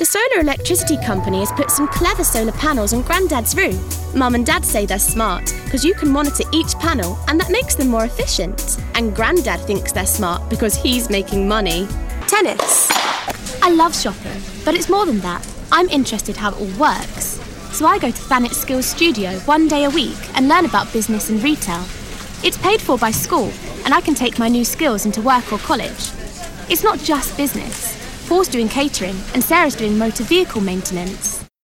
The solar electricity company has put some clever solar panels on Grandad's roof. Mum and Dad say they're smart because you can monitor each panel and that makes them more efficient. And Grandad thinks they're smart because he's making money. Tennis. I love shopping, but it's more than that. I'm interested how it all works. So I go to Thanet Skills Studio 1 day a week and learn about business and retail. It's paid for by school, and I can take my new skills into work or college. It's not just business. Paul's doing catering and Sarah's doing motor vehicle maintenance.